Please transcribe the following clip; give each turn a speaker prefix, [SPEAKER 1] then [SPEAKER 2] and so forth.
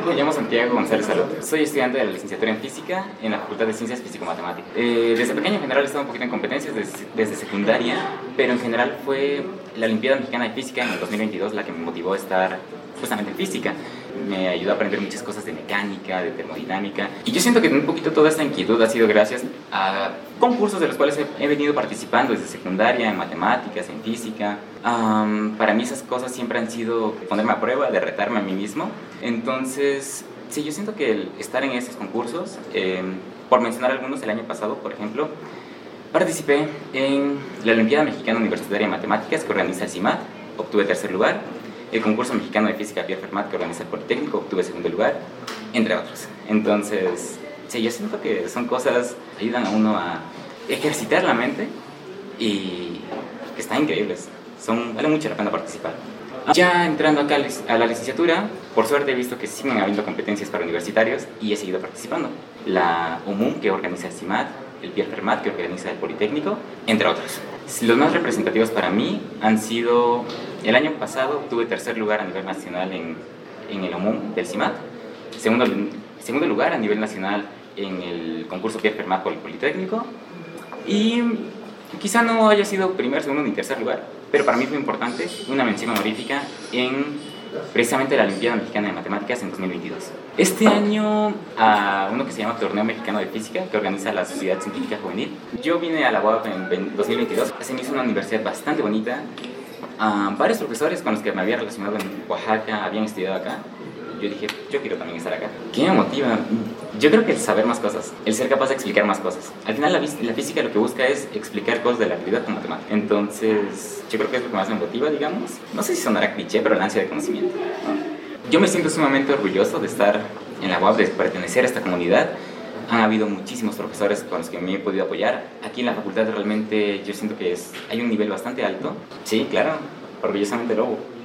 [SPEAKER 1] Me llamo Santiago González Salud. Soy estudiante de la licenciatura en Física en la Facultad de Ciencias Físico-Matemáticas. Desde pequeño en general he estado un poquito en competencias desde secundaria, pero en general fue la Olimpiada Mexicana de Física en el 2022 la que me motivó a estar justamente en física. Me ayudó a aprender muchas cosas de mecánica, de termodinámica. Y yo siento que un poquito toda esta inquietud ha sido gracias a concursos de los cuales he venido participando desde secundaria, en matemáticas, en física. Para mí esas cosas siempre han sido ponerme a prueba, de retarme a mí mismo. Entonces, sí, yo siento que el estar en esos concursos, por mencionar algunos, el año pasado, por ejemplo, participé en la Olimpiada Mexicana Universitaria de Matemáticas que organiza el CIMAT, obtuve tercer lugar. El concurso mexicano de física Pierre Fermat que organiza el Politécnico, obtuve segundo lugar, entre otros. Entonces, sí, yo siento que son cosas que ayudan a uno a ejercitar la mente y que están increíbles. Vale mucho la pena participar. Ya entrando acá a la licenciatura, por suerte he visto que siguen habiendo competencias para universitarios y he seguido participando. La OMUM, que organiza el CIMAT, el Pierre Fermat, que organiza el Politécnico, entre otros. Los más representativos para mí han sido, el año pasado tuve tercer lugar a nivel nacional en el OMUM del CIMAT, segundo lugar a nivel nacional en el concurso Pierre Fermat por el Politécnico, y quizá no haya sido primer, segundo ni tercer lugar, pero para mí fue importante una mención honorífica en precisamente la Olimpiada Mexicana de Matemáticas en 2022. Este año a uno que se llama Torneo Mexicano de Física que organiza la Sociedad Científica Juvenil. Yo vine a la UAP en 2022, se me hizo una universidad bastante bonita. Varios profesores con los que me había relacionado en Oaxaca habían estudiado acá. Yo dije, yo quiero también estar acá. ¿Qué me motiva? Yo creo que el saber más cosas, el ser capaz de explicar más cosas. Al final la física lo que busca es explicar cosas de la realidad con matemáticas. Entonces, yo creo que es lo que más me motiva, digamos. No sé si sonará cliché, pero la ansia de conocimiento, ¿no? Yo me siento sumamente orgulloso de estar en la UAP, de pertenecer a esta comunidad. Han habido muchísimos profesores con los que me he podido apoyar. Aquí en la facultad realmente yo siento que hay un nivel bastante alto. Sí, claro, orgullosamente Lobo.